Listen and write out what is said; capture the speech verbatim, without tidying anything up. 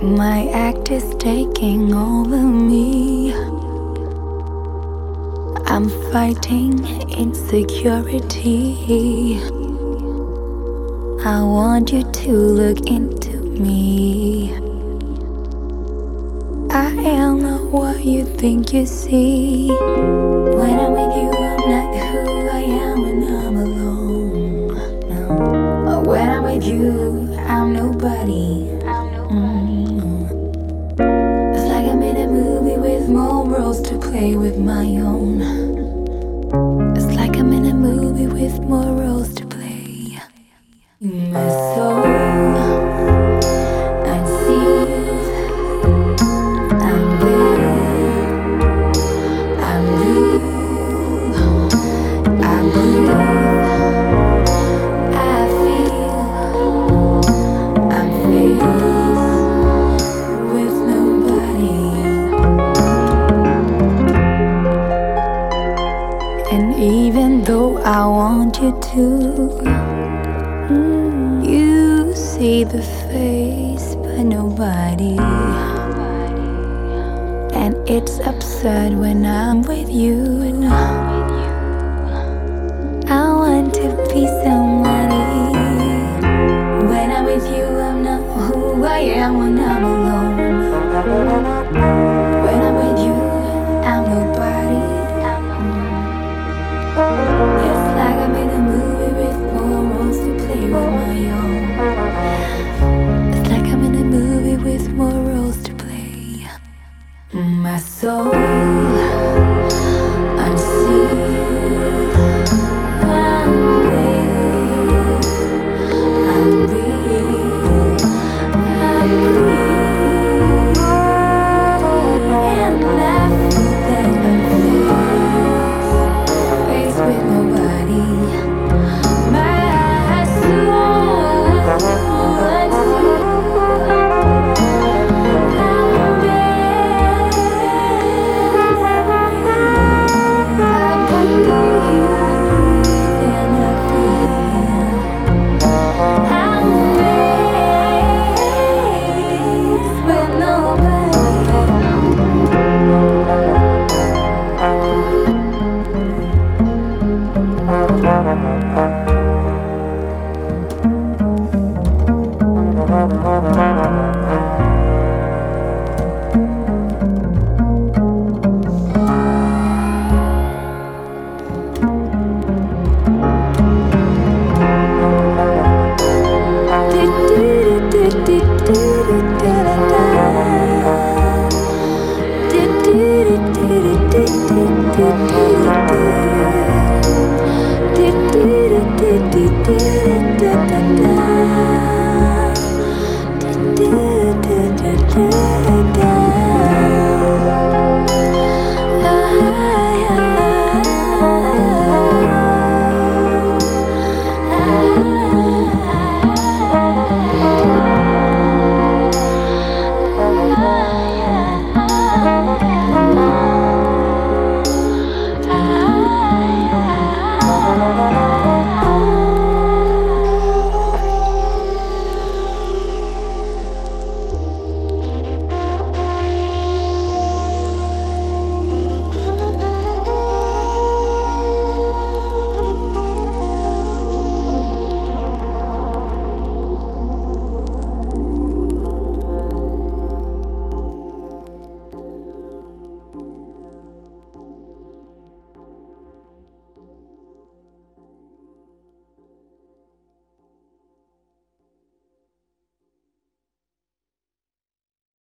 My act is taking over me. I'm fighting insecurity. I want you to look into me. I am not what you think you see. When I'm with you, I'm not who I am when I'm alone. No. When I'm with you, I'm nobody. Mm. It's like I'm in a movie with more roles to play with my own. It's like I'm in a movie with more roles to play. My soul unsealed. I'm there. I'm blue. I breathe. I feel. I'm faced with nobody. And even though I want you to, mm, you see the face but nobody. And it's absurd when I'm with you. I want to be somebody. When I'm with you, I'm not who I am when I'm alone. When I'm with you, I'm nobody. It's like I'm in a movie with more roles to play with my own. It's like I'm in a movie with more roles to play. My soul unsealed. I'm there. I'm real. I breathe. And I feel that I'm faced, faced with nobody. My soul unsealed. Do